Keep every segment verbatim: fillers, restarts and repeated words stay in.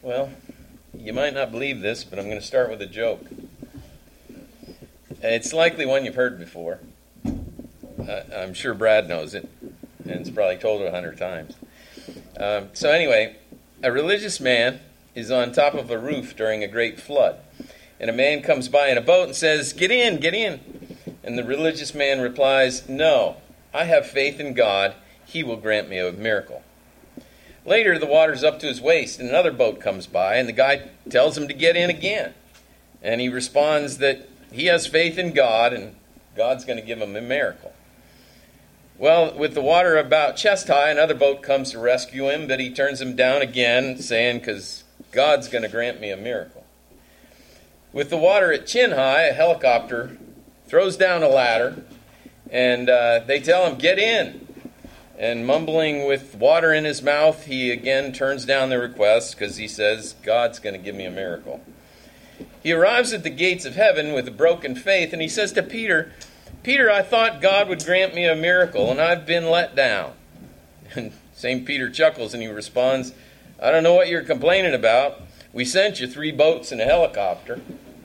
Well, you might not believe this, but I'm going to start with a joke. It's likely one you've heard before. Uh, I'm sure Brad knows it, and it's probably told it a hundred times. Um, so anyway, a religious man is on top of a roof during a great flood, and a man comes by in a boat and says, "Get in, get in." And the religious man replies, "No, I have faith in God. He will grant me a miracle." Later, the water's up to his waist, and another boat comes by, and the guy tells him to get in again. And he responds that he has faith in God, and God's going to give him a miracle. Well, with the water about chest high, another boat comes to rescue him, but he turns him down again, saying, "Because God's going to grant me a miracle." With the water at chin high, a helicopter throws down a ladder, and uh, they tell him, "Get in." And mumbling with water in his mouth, he again turns down the request because he says, "God's going to give me a miracle." He arrives at the gates of heaven with a broken faith, and he says to Peter, "Peter, I thought God would grant me a miracle, and I've been let down." And Saint Peter chuckles, and he responds, "I don't know what you're complaining about. We sent you three boats and a helicopter."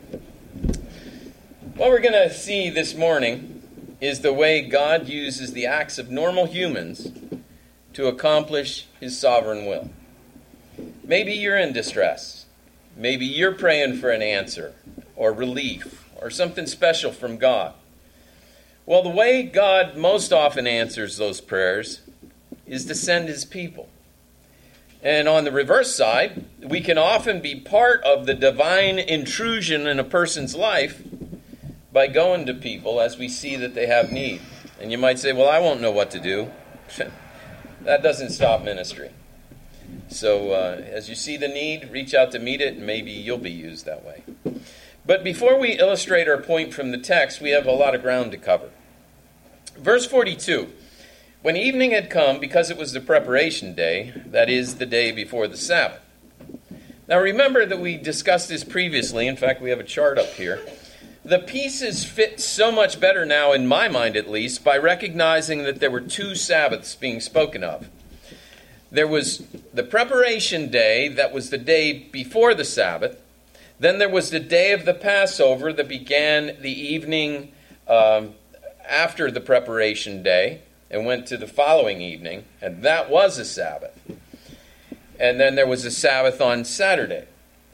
What we're going to see this morning is the way God uses the acts of normal humans to accomplish his sovereign will. Maybe you're in distress. Maybe you're praying for an answer or relief or something special from God. Well, the way God most often answers those prayers is to send his people. And on the reverse side, we can often be part of the divine intrusion in a person's life by going to people as we see that they have need. And you might say, "Well, I won't know what to do." That doesn't stop ministry. So uh, as you see the need, reach out to meet it, and maybe you'll be used that way. But before we illustrate our point from the text, we have a lot of ground to cover. Verse forty-two, "When evening had come, because it was the preparation day," that is, the day before the Sabbath. Now remember that we discussed this previously. In fact, we have a chart up here. The pieces fit so much better now, in my mind at least, by recognizing that there were two Sabbaths being spoken of. There was the preparation day, that was the day before the Sabbath. Then there was the day of the Passover that began the evening um, after the preparation day and went to the following evening, and that was a Sabbath. And then there was a Sabbath on Saturday.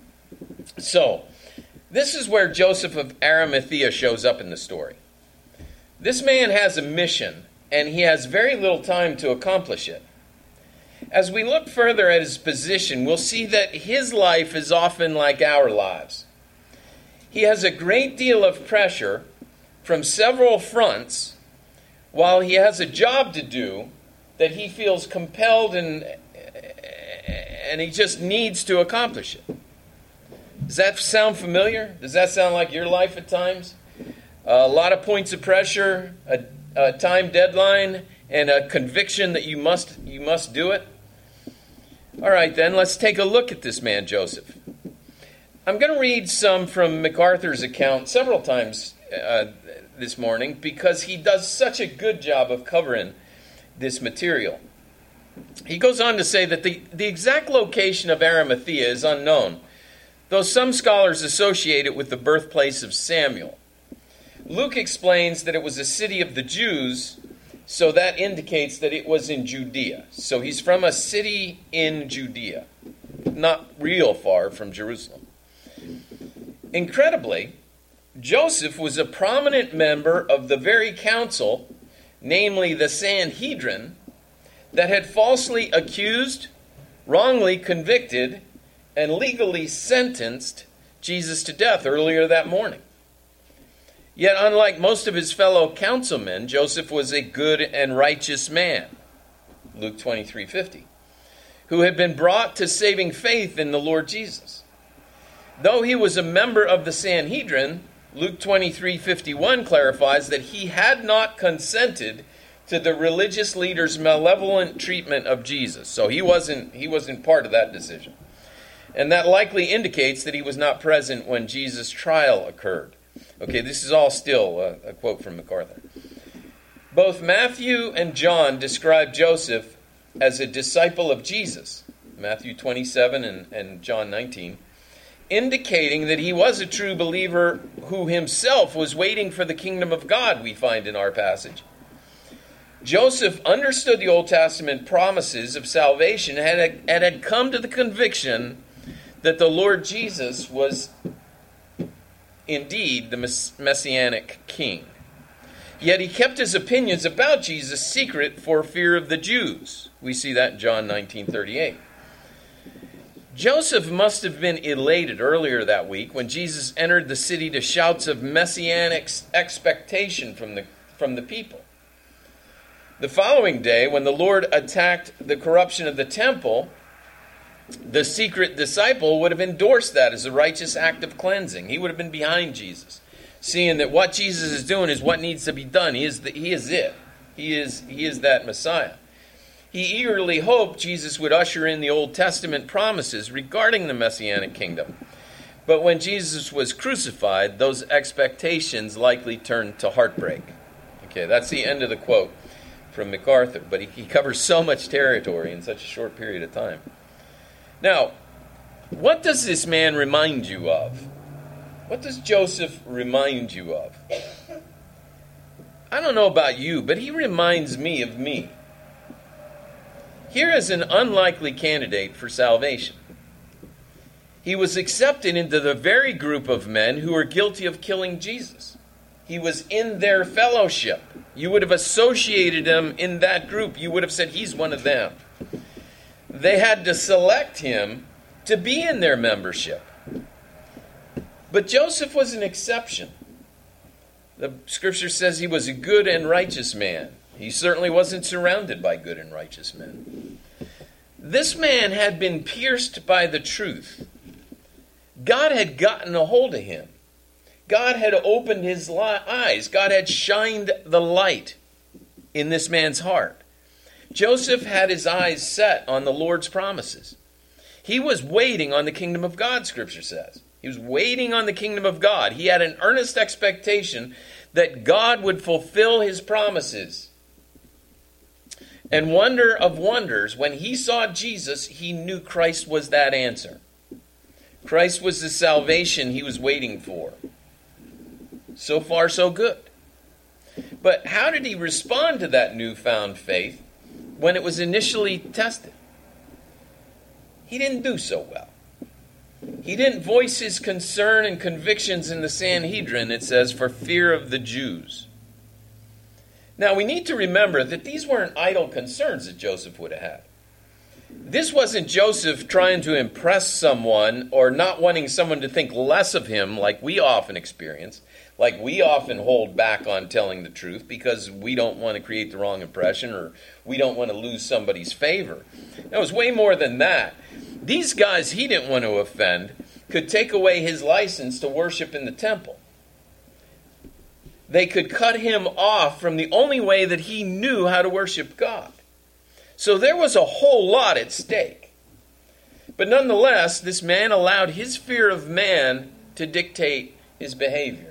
So, this is where Joseph of Arimathea shows up in the story. This man has a mission, and he has very little time to accomplish it. As we look further at his position, we'll see that his life is often like our lives. He has a great deal of pressure from several fronts, while he has a job to do that he feels compelled and, and he just needs to accomplish it. Does that sound familiar? Does that sound like your life at times? Uh, a lot of points of pressure, a, a time deadline, and a conviction that you must you must do it? All right, then, let's take a look at this man, Joseph. I'm going to read some from MacArthur's account several times uh, this morning because he does such a good job of covering this material. He goes on to say that the, the exact location of Arimathea is unknown, though some scholars associate it with the birthplace of Samuel. Luke explains that it was a city of the Jews, so that indicates that it was in Judea. So he's from a city in Judea, not real far from Jerusalem. Incredibly, Joseph was a prominent member of the very council, namely the Sanhedrin, that had falsely accused, wrongly convicted, and legally sentenced Jesus to death earlier that morning. Yet, unlike most of his fellow councilmen, Joseph was a good and righteous man, Luke twenty-three fifty, who had been brought to saving faith in the Lord Jesus. Though he was a member of the Sanhedrin, Luke twenty-three fifty-one clarifies that he had not consented to the religious leaders' malevolent treatment of Jesus. So he wasn't, he wasn't part of that decision. And that likely indicates that he was not present when Jesus' trial occurred. Okay, this is all still a, a quote from MacArthur. Both Matthew and John describe Joseph as a disciple of Jesus, Matthew twenty-seven and, and John nineteen, indicating that he was a true believer who himself was waiting for the kingdom of God, we find in our passage. Joseph understood the Old Testament promises of salvation and had, had come to the conviction that the Lord Jesus was indeed the Messianic king. Yet he kept his opinions about Jesus secret for fear of the Jews. We see that in John nineteen thirty-eight. Joseph must have been elated earlier that week when Jesus entered the city to shouts of messianic expectation from the, from the people. The following day, when the Lord attacked the corruption of the temple, the secret disciple would have endorsed that as a righteous act of cleansing. He would have been behind Jesus, seeing that what Jesus is doing is what needs to be done. He is the, he is it. He is, he is that Messiah. He eagerly hoped Jesus would usher in the Old Testament promises regarding the Messianic kingdom. But when Jesus was crucified, those expectations likely turned to heartbreak. Okay, that's the end of the quote from MacArthur, but he, he covers so much territory in such a short period of time. Now, what does this man remind you of? What does Joseph remind you of? I don't know about you, but he reminds me of me. Here is an unlikely candidate for salvation. He was accepted into the very group of men who were guilty of killing Jesus. He was in their fellowship. You would have associated him in that group. You would have said he's one of them. They had to select him to be in their membership. But Joseph was an exception. The scripture says he was a good and righteous man. He certainly wasn't surrounded by good and righteous men. This man had been pierced by the truth. God had gotten a hold of him. God had opened his eyes. God had shined the light in this man's heart. Joseph had his eyes set on the Lord's promises. He was waiting on the kingdom of God, Scripture says. He was waiting on the kingdom of God. He had an earnest expectation that God would fulfill his promises. And wonder of wonders, when he saw Jesus, he knew Christ was that answer. Christ was the salvation he was waiting for. So far, so good. But how did he respond to that newfound faith when it was initially tested? He didn't do so well. He didn't voice his concern and convictions in the Sanhedrin, it says, for fear of the Jews. Now, we need to remember that these weren't idle concerns that Joseph would have had. This wasn't Joseph trying to impress someone or not wanting someone to think less of him like we often experience, like we often hold back on telling the truth because we don't want to create the wrong impression or we don't want to lose somebody's favor. It was way more than that. These guys he didn't want to offend could take away his license to worship in the temple. They could cut him off from the only way that he knew how to worship God. So there was a whole lot at stake. But nonetheless, this man allowed his fear of man to dictate his behavior.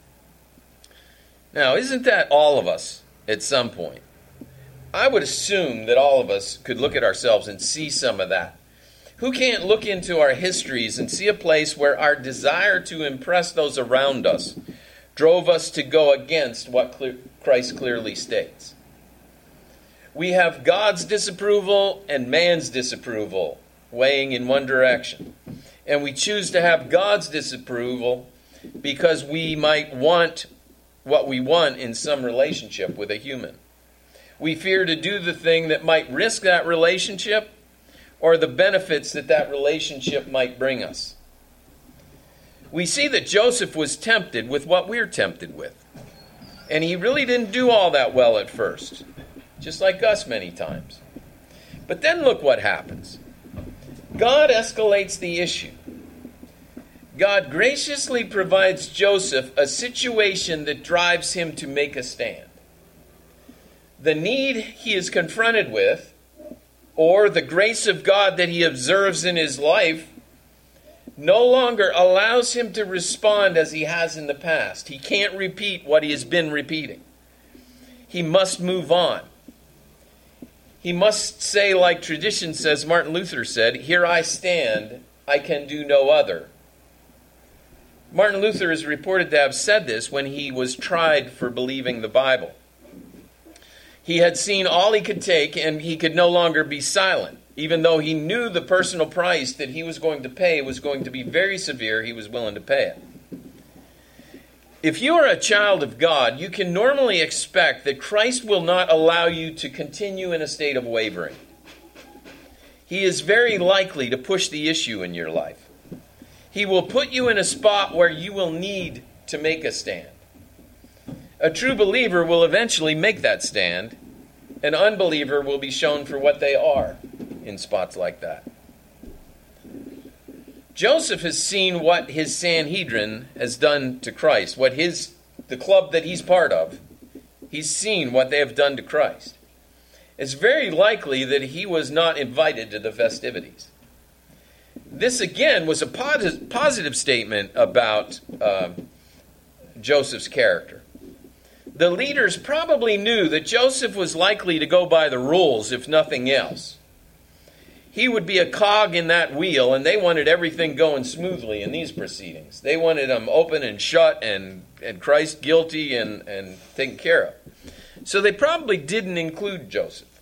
Now, isn't that all of us at some point? I would assume that all of us could look at ourselves and see some of that. Who can't look into our histories and see a place where our desire to impress those around us drove us to go against what clear, Christ clearly states? We have God's disapproval and man's disapproval weighing in one direction. And we choose to have God's disapproval because we might want what we want in some relationship with a human. We fear to do the thing that might risk that relationship or the benefits that that relationship might bring us. We see that Joseph was tempted with what we're tempted with. And he really didn't do all that well at first, just like us many times. But then look what happens. God escalates the issue. God graciously provides Joseph a situation that drives him to make a stand. The need he is confronted with, or the grace of God that he observes in his life, no longer allows him to respond as he has in the past. He can't repeat what he has been repeating. He must move on. He must say, like tradition says, Martin Luther said, "Here I stand, I can do no other." Martin Luther is reported to have said this when he was tried for believing the Bible. He had seen all he could take, and he could no longer be silent. Even though he knew the personal price that he was going to pay was going to be very severe, he was willing to pay it. If you are a child of God, you can normally expect that Christ will not allow you to continue in a state of wavering. He is very likely to push the issue in your life. He will put you in a spot where you will need to make a stand. A true believer will eventually make that stand. An unbeliever will be shown for what they are in spots like that. Joseph has seen what his Sanhedrin has done to Christ, what his the club that he's part of. He's seen what they have done to Christ. It's very likely that he was not invited to the festivities. This again was a posit- positive statement about uh, Joseph's character. The leaders probably knew that Joseph was likely to go by the rules, if nothing else. He would be a cog in that wheel, and they wanted everything going smoothly in these proceedings. They wanted them open and shut and, and Christ guilty and, and taken care of. So they probably didn't include Joseph.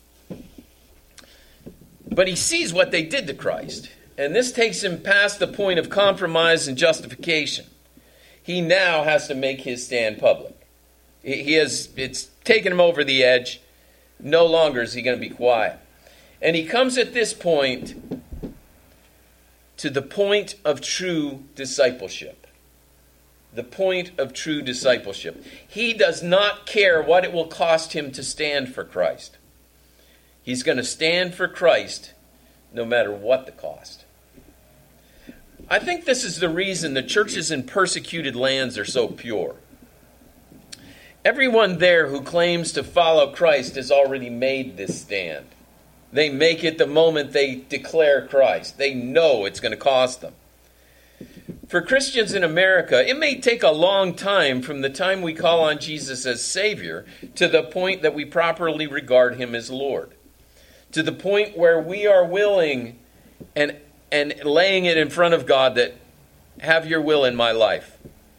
But he sees what they did to Christ, and this takes him past the point of compromise and justification. He now has to make his stand public. He has, it's taken him over the edge. No longer is he going to be quiet. And he comes at this point to the point of true discipleship. The point of true discipleship. He does not care what it will cost him to stand for Christ. He's going to stand for Christ no matter what the cost. I think this is the reason the churches in persecuted lands are so pure. Everyone there who claims to follow Christ has already made this stand. They make it the moment they declare Christ. They know it's going to cost them. For Christians in America, it may take a long time from the time we call on Jesus as Savior to the point that we properly regard him as Lord. To the point where we are willing and, and laying it in front of God that, have your will in my life.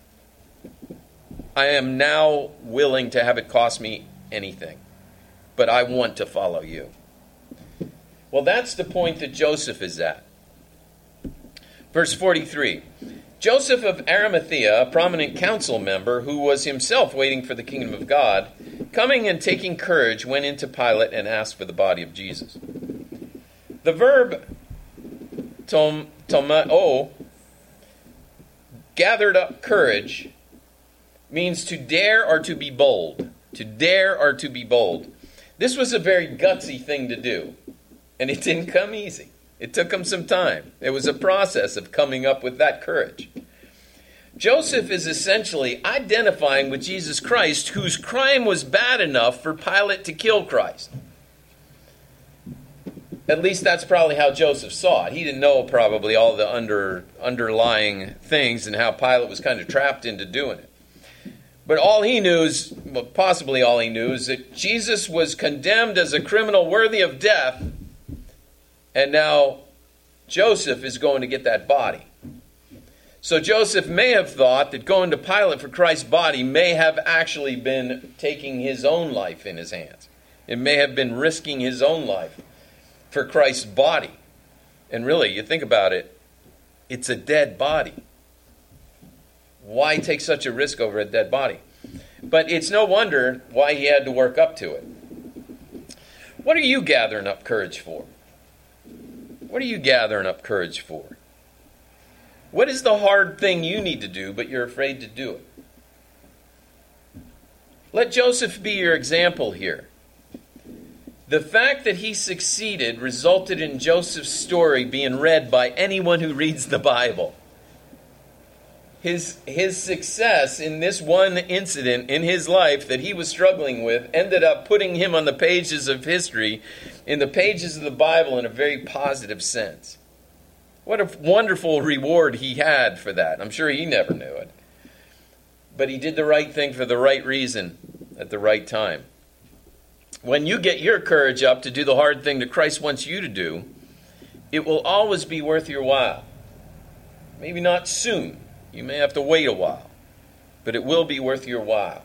I am now willing to have it cost me anything, but I want to follow you. Well, that's the point that Joseph is at. Verse forty-three. Joseph of Arimathea, a prominent council member who was himself waiting for the kingdom of God, coming and taking courage, went into Pilate and asked for the body of Jesus. The verb tom, tomao, gathered up courage, means to dare or to be bold. To dare or to be bold. This was a very gutsy thing to do. And it didn't come easy. It took him some time. It was a process of coming up with that courage. Joseph is essentially identifying with Jesus Christ, whose crime was bad enough for Pilate to kill Christ. At least that's probably how Joseph saw it. He didn't know probably all the under, underlying things and how Pilate was kind of trapped into doing it. But all he knew is, well, possibly all he knew, is that Jesus was condemned as a criminal worthy of death. And now Joseph is going to get that body. So Joseph may have thought that going to Pilate for Christ's body may have actually been taking his own life in his hands. It may have been risking his own life for Christ's body. And really, you think about it, it's a dead body. Why take such a risk over a dead body? But it's no wonder why he had to work up to it. What are you gathering up courage for? What are you gathering up courage for? What is the hard thing you need to do, but you're afraid to do it? Let Joseph be your example here. The fact that he succeeded resulted in Joseph's story being read by anyone who reads the Bible. His, his success in this one incident in his life that he was struggling with ended up putting him on the pages of history, in the pages of the Bible, in a very positive sense. What a wonderful reward he had for that. I'm sure he never knew it. But he did the right thing for the right reason at the right time. when you get your courage up to do the hard thing that Christ wants you to do, it will always be worth your while. Maybe not soon. You may have to wait a while, but it will be worth your while.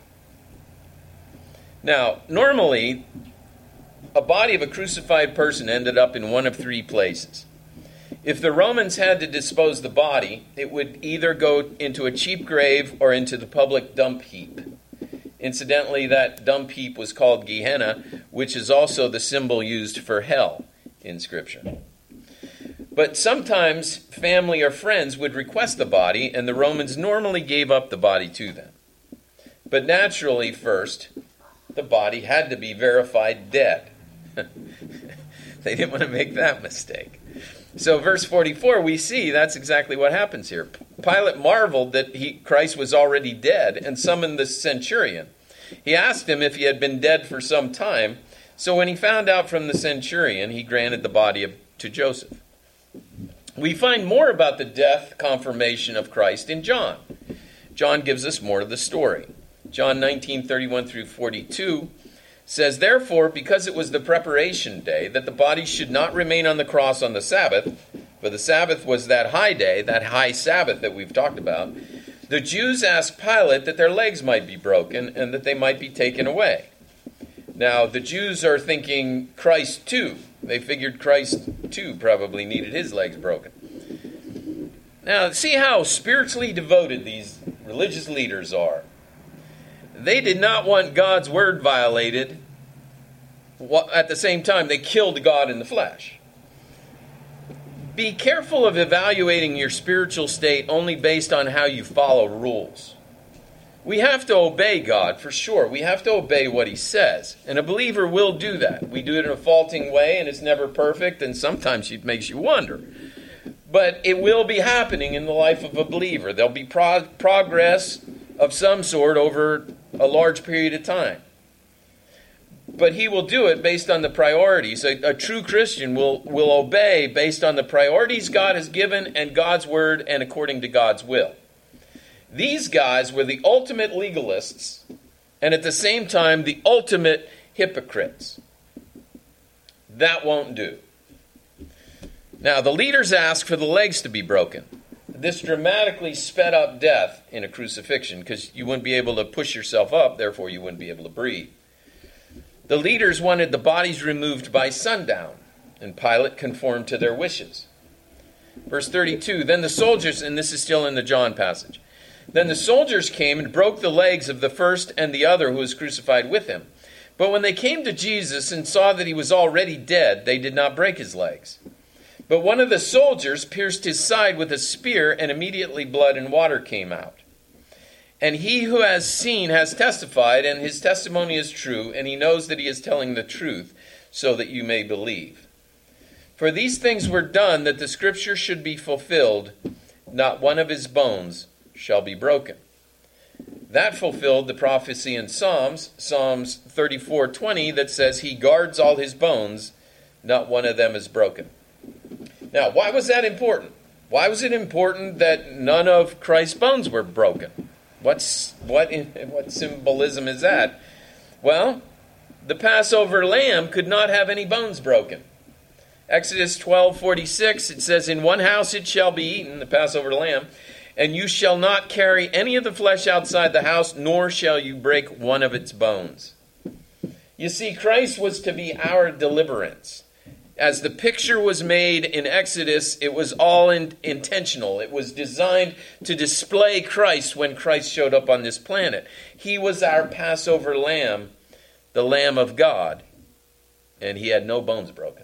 Now, normally, a body of a crucified person ended up in one of three places. If the Romans had to dispose the body, it would either go into a cheap grave or into the public dump heap. Incidentally, that dump heap was called Gehenna, which is also the symbol used for hell in Scripture. But sometimes family or friends would request the body, and the Romans normally gave up the body to them. But naturally, first, the body had to be verified dead. They didn't want to make that mistake. So verse forty-four, we see that's exactly what happens here. Pilate marveled that he, Christ was already dead and summoned the centurion. He asked him if he had been dead for some time. So when he found out from the centurion, he granted the body of, to Joseph. We find more about the death confirmation of Christ in John. John gives us more of the story. John nineteen, thirty-one through forty-two says, therefore, because it was the preparation day, that the body should not remain on the cross on the Sabbath, for the Sabbath was that high day, that high Sabbath that we've talked about, the Jews asked Pilate that their legs might be broken and that they might be taken away. Now, the Jews are thinking Christ too. They figured Christ too probably needed his legs broken. Now, see how spiritually devoted these religious leaders are. They did not want God's word violated. At the same time, they killed God in the flesh. Be careful of evaluating your spiritual state only based on how you follow rules. We have to obey God, for sure. We have to obey what he says. And a believer will do that. We do it in a faulting way, and it's never perfect, and sometimes it makes you wonder. But it will be happening in the life of a believer. There'll be pro- progress of some sort over a large period of time. But he will do it based on the priorities. A, a true Christian will, will obey based on the priorities God has given and God's word and according to God's will. These guys were the ultimate legalists and at the same time the ultimate hypocrites. That won't do. Now, the leaders ask for the legs to be broken. This dramatically sped up death in a crucifixion because you wouldn't be able to push yourself up, therefore you wouldn't be able to breathe. The leaders wanted the bodies removed by sundown, and Pilate conformed to their wishes. Verse thirty-two, then the soldiers, and this is still in the John passage, then the soldiers came and broke the legs of the first and the other who was crucified with him. But when they came to Jesus and saw that he was already dead, they did not break his legs. But one of the soldiers pierced his side with a spear, and immediately blood and water came out. And he who has seen has testified, and his testimony is true, and he knows that he is telling the truth, so that you may believe. For these things were done that the scripture should be fulfilled, not one of his bones shall be broken. That fulfilled the prophecy in Psalms, Psalms thirty-four twenty, that says he guards all his bones, not one of them is broken. Now, why was that important? Why was it important that none of Christ's bones were broken? What's what what symbolism is that? Well, the Passover lamb could not have any bones broken. Exodus twelve forty-six, it says, in one house it shall be eaten, the Passover lamb, and you shall not carry any of the flesh outside the house, nor shall you break one of its bones. You see, Christ was to be our deliverance. As the picture was made in Exodus, it was all in, intentional. It was designed to display Christ when Christ showed up on this planet. He was our Passover lamb, the Lamb of God, and he had no bones broken.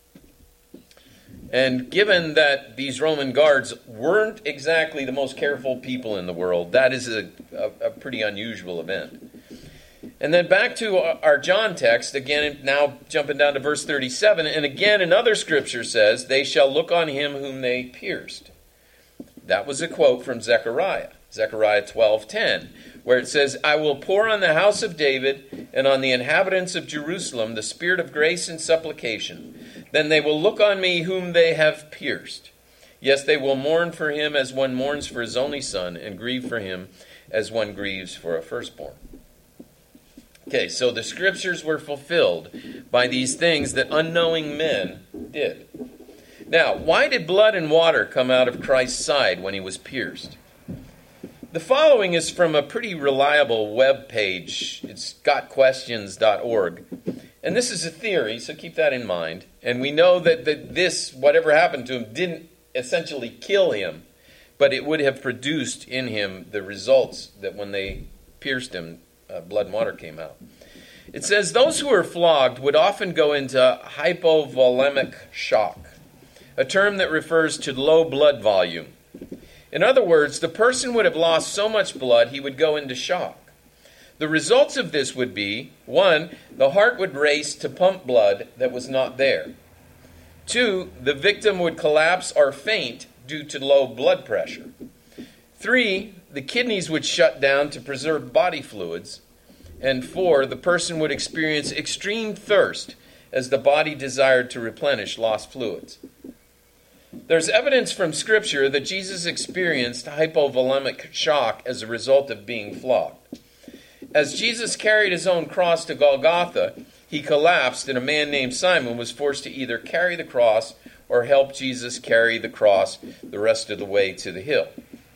And given that these Roman guards weren't exactly the most careful people in the world, that is a, a, a pretty unusual event. And then back to our John text, again, now jumping down to verse thirty-seven. And again, another scripture says, they shall look on him whom they pierced. That was a quote from Zechariah, Zechariah twelve ten, where it says, I will pour on the house of David and on the inhabitants of Jerusalem the spirit of grace and supplication. Then they will look on me whom they have pierced. Yes, they will mourn for him as one mourns for his only son, and grieve for him as one grieves for a firstborn. Okay, so the scriptures were fulfilled by these things that unknowing men did. Now, why did blood and water come out of Christ's side when he was pierced? The following is from a pretty reliable web page. It's got questions dot org. And this is a theory, so keep that in mind. And we know that, that this, whatever happened to him, didn't essentially kill him, but it would have produced in him the results that when they pierced him, uh, blood and water came out. It says, those who were flogged would often go into hypovolemic shock, a term that refers to low blood volume. In other words, the person would have lost so much blood he would go into shock. The results of this would be, one, the heart would race to pump blood that was not there. Two, the victim would collapse or faint due to low blood pressure. Three, the kidneys would shut down to preserve body fluids. And four, the person would experience extreme thirst as the body desired to replenish lost fluids. There's evidence from Scripture that Jesus experienced hypovolemic shock as a result of being flogged. As Jesus carried his own cross to Golgotha, he collapsed, and a man named Simon was forced to either carry the cross or help Jesus carry the cross the rest of the way to the hill.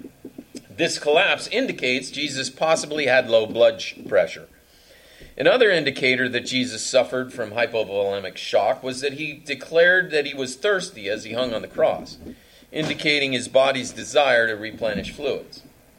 This collapse indicates Jesus possibly had low blood pressure. Another indicator that Jesus suffered from hypovolemic shock was that he declared that he was thirsty as he hung on the cross, indicating his body's desire to replenish fluids.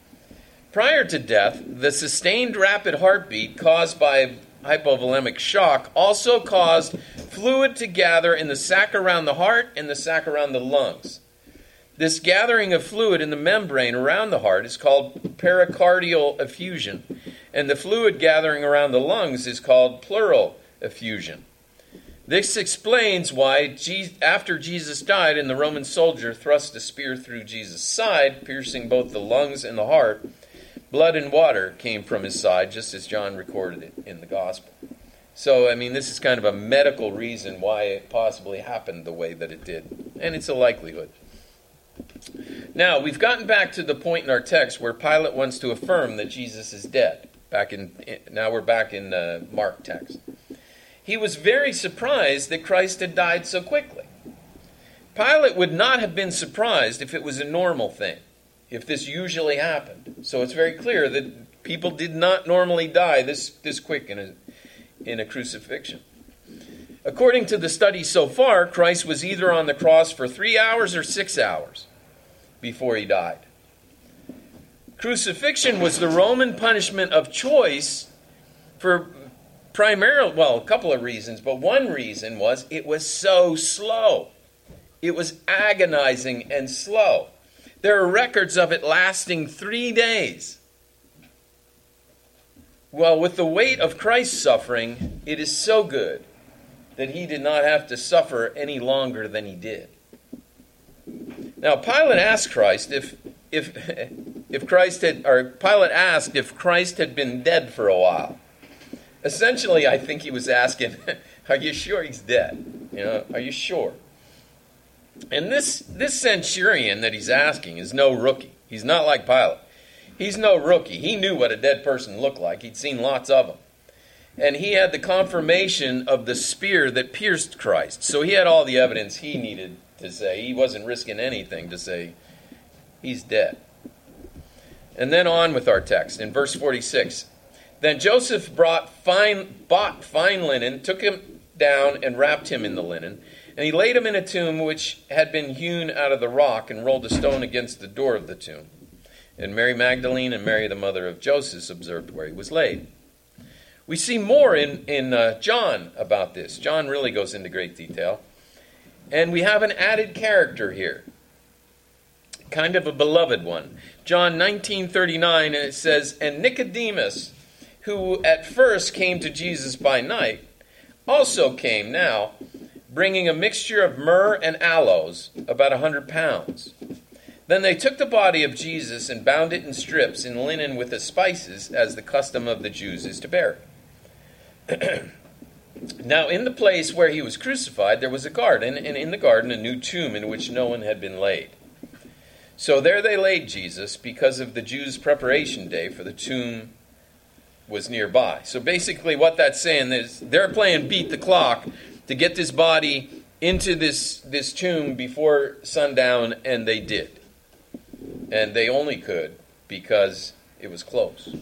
Prior to death, the sustained rapid heartbeat caused by hypovolemic shock also caused fluid to gather in the sac around the heart and the sac around the lungs. This gathering of fluid in the membrane around the heart is called pericardial effusion, and the fluid gathering around the lungs is called pleural effusion. This explains why, after Jesus died and the Roman soldier thrust a spear through Jesus' side, piercing both the lungs and the heart, blood and water came from his side, just as John recorded it in the gospel. So, I mean, this is kind of a medical reason why it possibly happened the way that it did. And it's a likelihood. Now, we've gotten back to the point in our text where Pilate wants to affirm that Jesus is dead. Back in Now we're back in the Mark text. He was very surprised that Christ had died so quickly. Pilate would not have been surprised if it was a normal thing, if this usually happened. So it's very clear that people did not normally die this, this quick in a, in a crucifixion. According to the study so far, Christ was either on the cross for three hours or six hours before he died. Crucifixion was the Roman punishment of choice for primarily, well, a couple of reasons, but one reason was it was so slow. It was agonizing and slow. There are records of it lasting three days. Well, with the weight of Christ's suffering, it is so good that he did not have to suffer any longer than he did. Now, Pilate asked Christ if if if Christ had, or Pilate asked if Christ had been dead for a while. Essentially, I think he was asking, "Are you sure he's dead? You know, are you sure?" And this this centurion that he's asking is no rookie. He's not like Pilate. He's no rookie. He knew what a dead person looked like. He'd seen lots of them. And he had the confirmation of the spear that pierced Christ. So he had all the evidence he needed to say. He wasn't risking anything to say he's dead. And then on with our text in verse forty-six. Then Joseph brought fine, bought fine linen, took him down and wrapped him in the linen. And he laid him in a tomb which had been hewn out of the rock and rolled a stone against the door of the tomb. And Mary Magdalene and Mary the mother of Joseph observed where he was laid. We see more in, in uh, John about this. John really goes into great detail. And we have an added character here. Kind of a beloved one. John nineteen thirty-nine, and it says, And Nicodemus, who at first came to Jesus by night, also came now, bringing a mixture of myrrh and aloes, about a hundred pounds. Then they took the body of Jesus and bound it in strips in linen with the spices, as the custom of the Jews is to bury. Now in the place where he was crucified there was a garden, and in the garden a new tomb in which no one had been laid. So there they laid Jesus, because of the Jews' preparation day for the tomb was nearby. So basically what that's saying is they're playing beat the clock to get this body into this, this tomb before sundown, and they did. And they only could because it was close.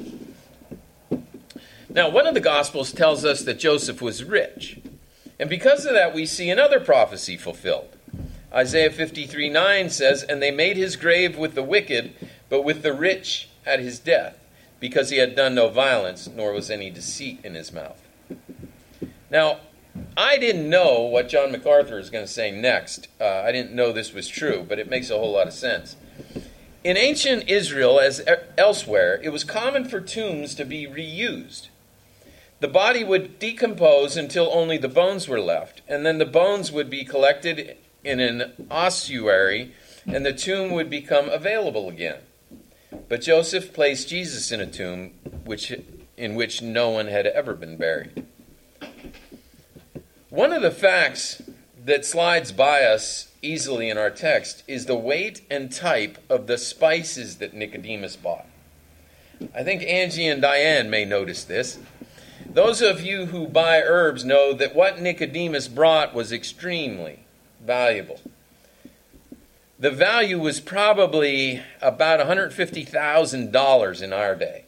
Now, one of the Gospels tells us that Joseph was rich. And because of that, we see another prophecy fulfilled. Isaiah fifty-three nine says, "And they made his grave with the wicked, but with the rich at his death, because he had done no violence, nor was any deceit in his mouth." Now, I didn't know what John MacArthur is going to say next. Uh, I didn't know this was true, but it makes a whole lot of sense. In ancient Israel, as elsewhere, it was common for tombs to be reused. The body would decompose until only the bones were left, and then the bones would be collected in an ossuary, and the tomb would become available again. But Joseph placed Jesus in a tomb which, in which no one had ever been buried. One of the facts that slides by us easily in our text is the weight and type of the spices that Nicodemus bought. I think Angie and Diane may notice this. Those of you who buy herbs know that what Nicodemus brought was extremely valuable. The value was probably about one hundred fifty thousand dollars in our day.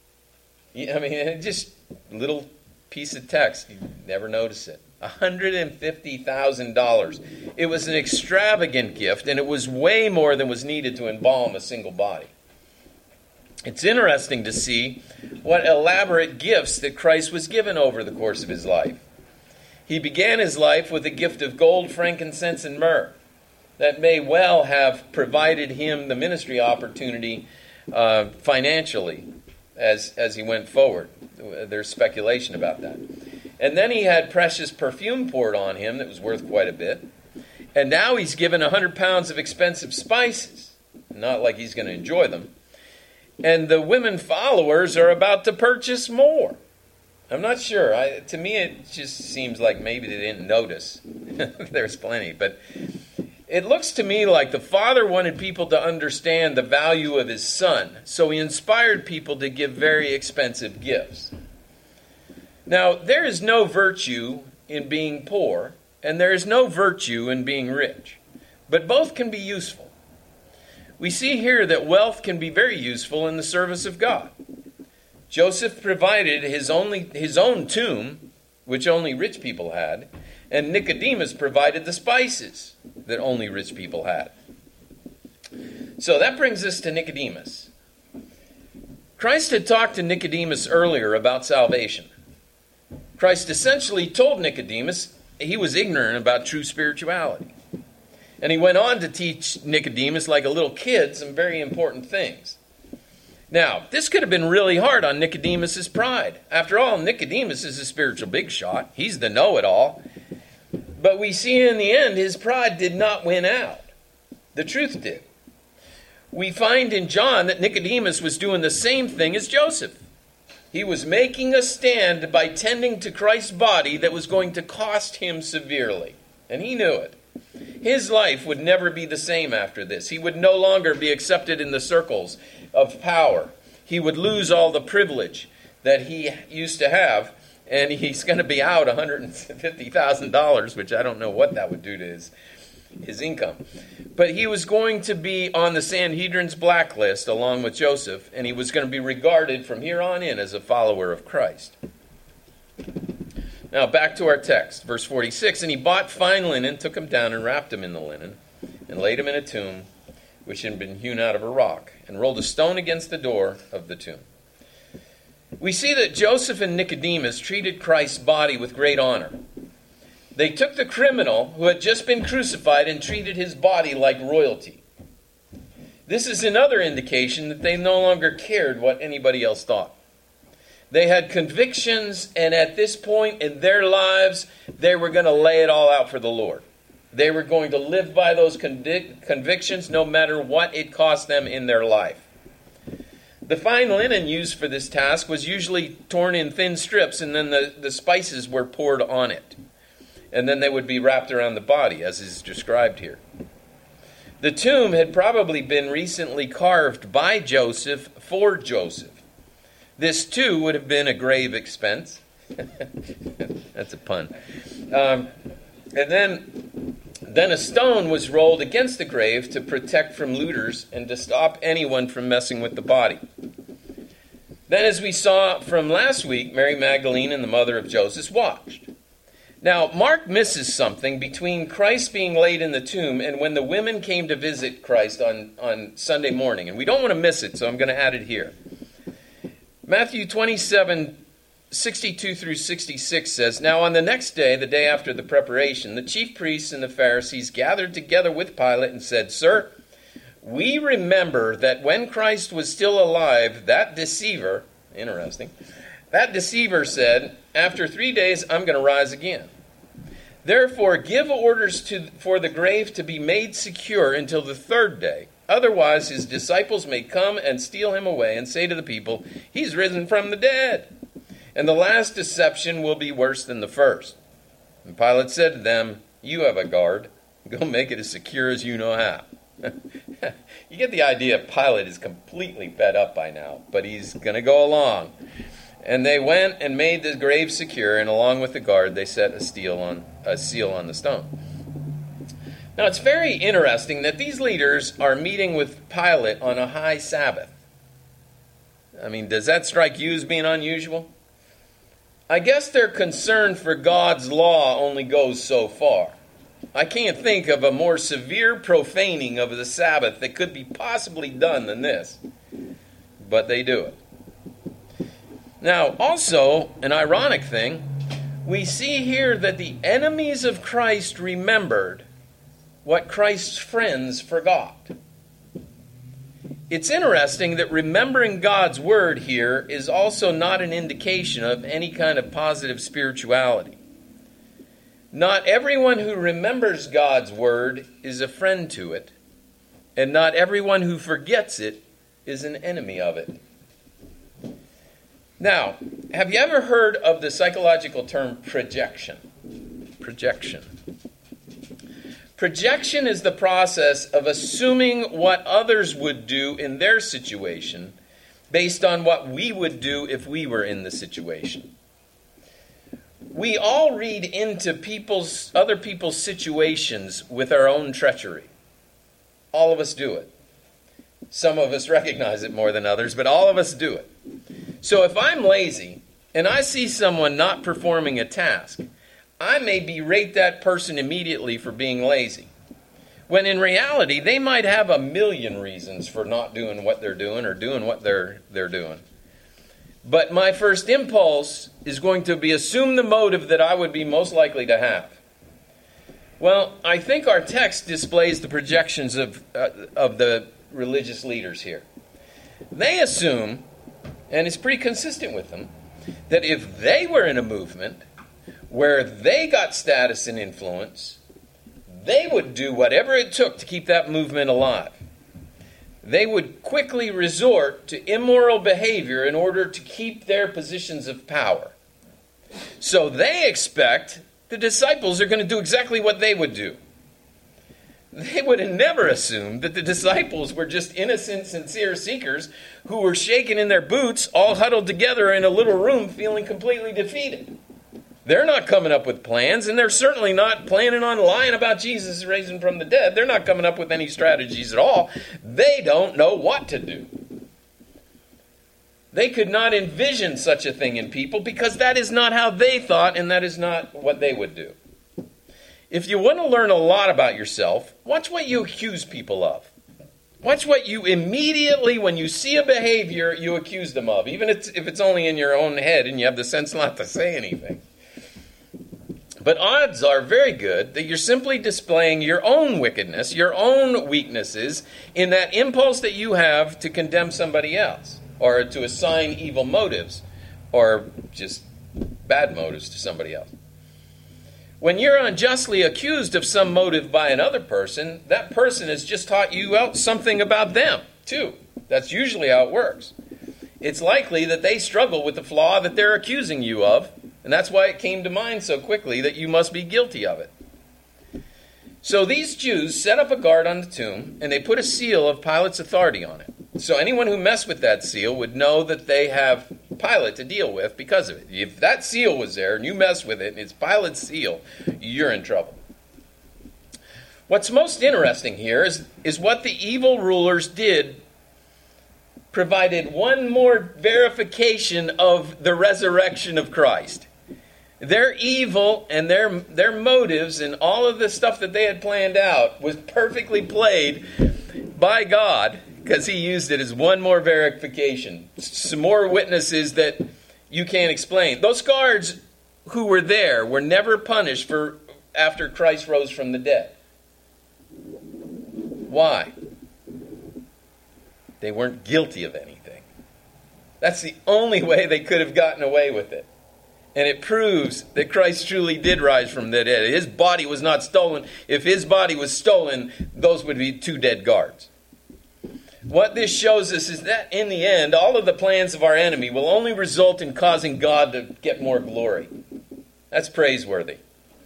I mean, just a little piece of text, you never notice it. one hundred fifty thousand dollars. It was an extravagant gift, and it was way more than was needed to embalm a single body. It's interesting to see what elaborate gifts that Christ was given over the course of his life. He began his life with a gift of gold, frankincense, and myrrh that may well have provided him the ministry opportunity uh, financially as, as he went forward. There's speculation about that. And then he had precious perfume poured on him that was worth quite a bit. And now he's given one hundred pounds of expensive spices. Not like he's going to enjoy them. And the women followers are about to purchase more. I'm not sure. I, to me, it just seems like maybe they didn't notice. There's plenty. But it looks to me like the Father wanted people to understand the value of his Son. So he inspired people to give very expensive gifts. Now, there is no virtue in being poor, and there is no virtue in being rich. But both can be useful. We see here that wealth can be very useful in the service of God. Joseph provided his only his own tomb, which only rich people had, and Nicodemus provided the spices that only rich people had. So that brings us to Nicodemus. Christ had talked to Nicodemus earlier about salvation. Christ essentially told Nicodemus he was ignorant about true spirituality. And he went on to teach Nicodemus, like a little kid, some very important things. Now, this could have been really hard on Nicodemus's pride. After all, Nicodemus is a spiritual big shot. He's the know-it-all. But we see in the end, his pride did not win out. The truth did. We find in John that Nicodemus was doing the same thing as Joseph. He was making a stand by tending to Christ's body that was going to cost him severely. And he knew it. His life would never be the same after this. He would no longer be accepted in the circles of power. He would lose all the privilege that he used to have, and he's going to be out one hundred fifty thousand dollars, which I don't know what that would do to his, his income. But he was going to be on the Sanhedrin's blacklist along with Joseph, and he was going to be regarded from here on in as a follower of Christ. Now, back to our text, verse forty-six. And he bought fine linen, took him down, and wrapped him in the linen, and laid him in a tomb which had been hewn out of a rock, and rolled a stone against the door of the tomb. We see that Joseph and Nicodemus treated Christ's body with great honor. They took the criminal who had just been crucified and treated his body like royalty. This is another indication that they no longer cared what anybody else thought. They had convictions, and at this point in their lives, they were going to lay it all out for the Lord. They were going to live by those convic- convictions no matter what it cost them in their life. The fine linen used for this task was usually torn in thin strips, and then the, the spices were poured on it. And then they would be wrapped around the body, as is described here. The tomb had probably been recently carved by Joseph for Joseph. This, too, would have been a grave expense. That's a pun. Um, and then, then a stone was rolled against the grave to protect from looters and to stop anyone from messing with the body. Then, as we saw from last week, Mary Magdalene and the mother of Joseph watched. Now, Mark misses something between Christ being laid in the tomb and when the women came to visit Christ on, on Sunday morning. And we don't want to miss it, so I'm going to add it here. Matthew twenty-seven, sixty-two through sixty-six says, Now on the next day, the day after the preparation, the chief priests and the Pharisees gathered together with Pilate and said, Sir, we remember that when Christ was still alive, that deceiver, interesting, that deceiver said, After three days I'm going to rise again. Therefore give orders to, for the grave to be made secure until the third day. Otherwise his disciples may come and steal him away and say to the people, He's risen from the dead. And the last deception will be worse than the first. And Pilate said to them, You have a guard. Go make it as secure as you know how. You get the idea. Pilate is completely fed up by now, but he's going to go along. And they went and made the grave secure, and along with the guard, they set a seal on a seal on the stone. Now, it's very interesting that these leaders are meeting with Pilate on a high Sabbath. I mean, does that strike you as being unusual? I guess their concern for God's law only goes so far. I can't think of a more severe profaning of the Sabbath that could be possibly done than this. But they do it. Now, also, an ironic thing, we see here that the enemies of Christ remembered what Christ's friends forgot. It's interesting that remembering God's word here is also not an indication of any kind of positive spirituality. Not everyone who remembers God's word is a friend to it, and not everyone who forgets it is an enemy of it. Now, have you ever heard of the psychological term projection? Projection. Projection is the process of assuming what others would do in their situation based on what we would do if we were in the situation. We all read into people's other people's situations with our own treachery. All of us do it. Some of us recognize it more than others, but all of us do it. So if I'm lazy and I see someone not performing a task, I may berate that person immediately for being lazy, when in reality they might have a million reasons for not doing what they're doing or doing what they're they're doing. But my first impulse is going to be assume the motive that I would be most likely to have. Well, I think our text displays the projections of uh, of the religious leaders here. They assume, and it's pretty consistent with them, that if they were in a movement where they got status and influence, they would do whatever it took to keep that movement alive. They would quickly resort to immoral behavior in order to keep their positions of power. So they expect the disciples are going to do exactly what they would do. They would have never assumed that the disciples were just innocent, sincere seekers who were shaking in their boots, all huddled together in a little room, feeling completely defeated. They're not coming up with plans, and they're certainly not planning on lying about Jesus raising from the dead. They're not coming up with any strategies at all. They don't know what to do. They could not envision such a thing in people because that is not how they thought, and that is not what they would do. If you want to learn a lot about yourself, watch what you accuse people of. Watch what you immediately, when you see a behavior, you accuse them of, even if it's only in your own head and you have the sense not to say anything. But odds are very good that you're simply displaying your own wickedness, your own weaknesses, in that impulse that you have to condemn somebody else, or to assign evil motives, or just bad motives to somebody else. When you're unjustly accused of some motive by another person, that person has just taught you out something about them, too. That's usually how it works. It's likely that they struggle with the flaw that they're accusing you of, and that's why it came to mind so quickly that you must be guilty of it. So these Jews set up a guard on the tomb, and they put a seal of Pilate's authority on it. So anyone who messed with that seal would know that they have Pilate to deal with because of it. If that seal was there and you mess with it and it's Pilate's seal, you're in trouble. What's most interesting here is, is what the evil rulers did provided one more verification of the resurrection of Christ. Their evil and their, their motives and all of the stuff that they had planned out was perfectly played by God, because he used it as one more verification. Some more witnesses that you can't explain. Those guards who were there were never punished for after Christ rose from the dead. Why? They weren't guilty of anything. That's the only way they could have gotten away with it. And it proves that Christ truly did rise from the dead. His body was not stolen. If his body was stolen, those would be two dead guards. What this shows us is that in the end, all of the plans of our enemy will only result in causing God to get more glory. That's praiseworthy.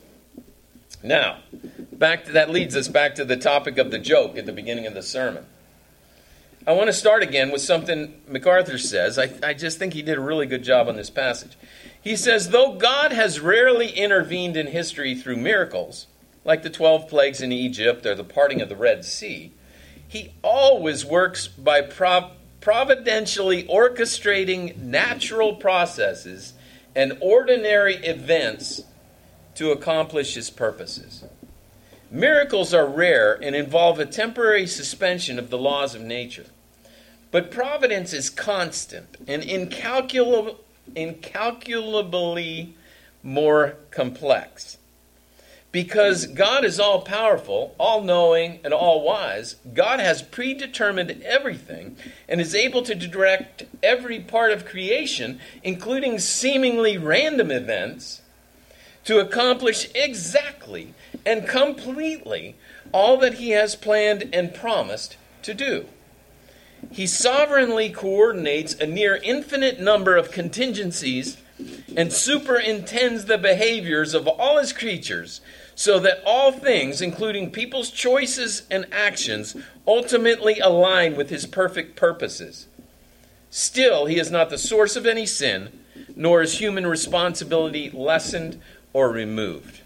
Now, back to, that leads us back to the topic of the joke at the beginning of the sermon. I want to start again with something MacArthur says. I, I just think he did a really good job on this passage. He says, though God has rarely intervened in history through miracles, like the twelve plagues in Egypt or the parting of the Red Sea, he always works by prov- providentially orchestrating natural processes and ordinary events to accomplish his purposes. Miracles are rare and involve a temporary suspension of the laws of nature. But providence is constant and incalculable, incalculably more complex. Because God is all-powerful, all-knowing, and all-wise, God has predetermined everything and is able to direct every part of creation, including seemingly random events, to accomplish exactly and completely all that he has planned and promised to do. He sovereignly coordinates a near infinite number of contingencies and superintends the behaviors of all his creatures so that all things, including people's choices and actions, ultimately align with his perfect purposes. Still, he is not the source of any sin, nor is human responsibility lessened or removed.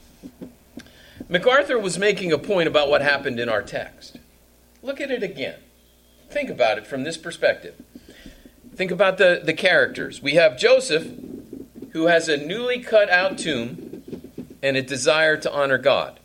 MacArthur was making a point about what happened in our text. Look at it again. Think about it from this perspective. Think about the, the characters. We have Joseph, who has a newly cut out tomb and a desire to honor God.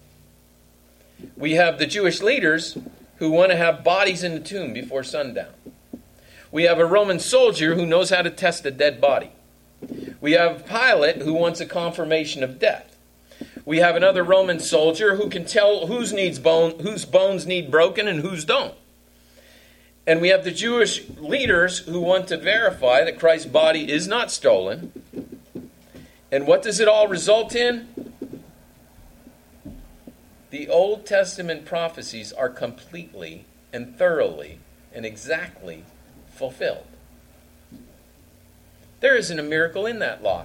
We have the Jewish leaders who want to have bodies in the tomb before sundown. We have a Roman soldier who knows how to test a dead body. We have Pilate who wants a confirmation of death. We have another Roman soldier who can tell whose needs bone, whose bones need broken and whose don't. And we have the Jewish leaders who want to verify that Christ's body is not stolen. And what does it all result in? The Old Testament prophecies are completely and thoroughly and exactly fulfilled. There isn't a miracle in that law.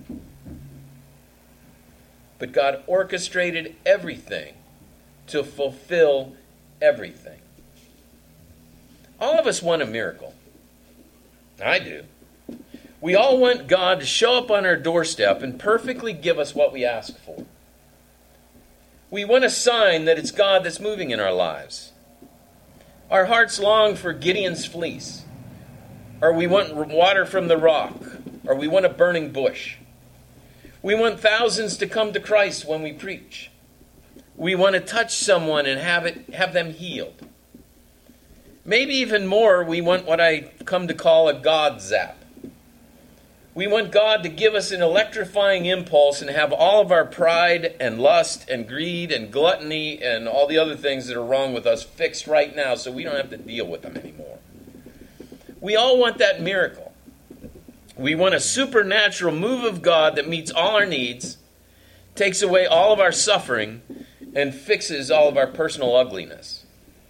But God orchestrated everything to fulfill everything. All of us want a miracle. I do. We all want God to show up on our doorstep and perfectly give us what we ask for. We want a sign that it's God that's moving in our lives. Our hearts long for Gideon's fleece. Or we want water from the rock. Or we want a burning bush. We want thousands to come to Christ when we preach. We want to touch someone and have it have them healed. Maybe even more, we want what I come to call a God zap. We want God to give us an electrifying impulse and have all of our pride and lust and greed and gluttony and all the other things that are wrong with us fixed right now so we don't have to deal with them anymore. We all want that miracle. We want a supernatural move of God that meets all our needs, takes away all of our suffering, and fixes all of our personal ugliness.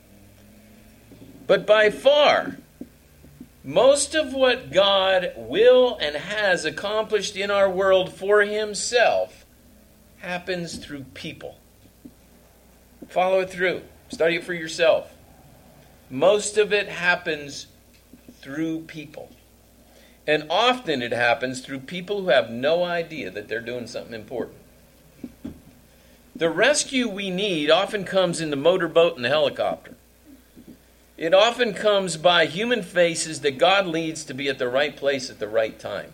But by far, most of what God will and has accomplished in our world for himself happens through people. Follow it through. Study it for yourself. Most of it happens through people. And often it happens through people who have no idea that they're doing something important. The rescue we need often comes in the motorboat and the helicopter. It often comes by human faces that God leads to be at the right place at the right time.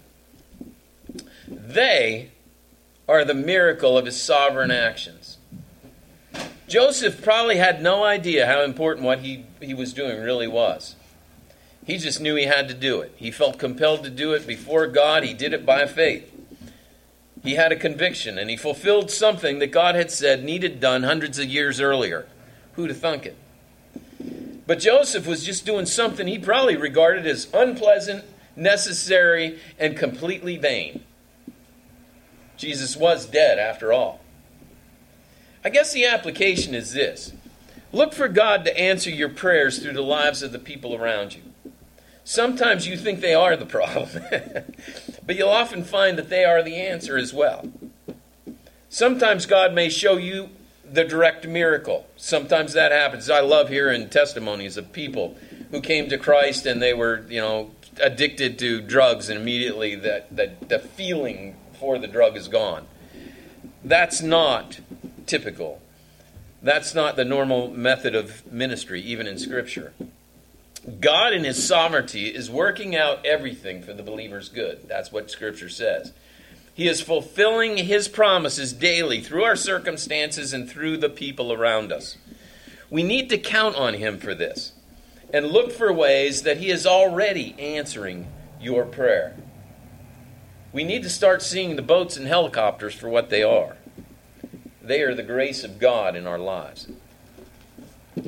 They are the miracle of his sovereign actions. Joseph probably had no idea how important what he, he was doing really was. He just knew he had to do it. He felt compelled to do it before God. He did it by faith. He had a conviction, and he fulfilled something that God had said needed done hundreds of years earlier. Who'd have thunk it? But Joseph was just doing something he probably regarded as unpleasant, necessary, and completely vain. Jesus was dead after all. I guess the application is this. Look for God to answer your prayers through the lives of the people around you. Sometimes you think they are the problem, but you'll often find that they are the answer as well. Sometimes God may show you the direct miracle. Sometimes that happens. I love hearing testimonies of people who came to Christ and they were, you know, addicted to drugs, and immediately that, that the feeling for the drug is gone. That's not typical. That's not the normal method of ministry, even in Scripture. God in his sovereignty is working out everything for the believer's good. That's what Scripture says. He is fulfilling his promises daily through our circumstances and through the people around us. We need to count on him for this and look for ways that he is already answering your prayer. We need to start seeing the boats and helicopters for what they are. They are the grace of God in our lives.